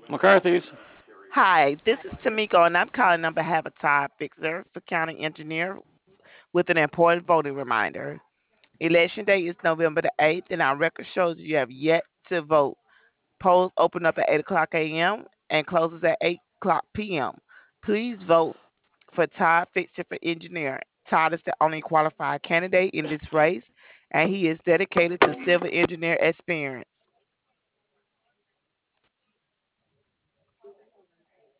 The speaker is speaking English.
McCarthy's. Hi, this is Tamiko, and I'm calling on behalf of Todd Fixer for County Engineer with an important voting reminder. Election day is November the 8th, and our record shows you have yet to vote. Polls open up at 8 o'clock a.m. and closes at 8 o'clock p.m. Please vote for Todd Fixer for Engineer. Todd is the only qualified candidate in this race, and he is dedicated to civil engineer experience.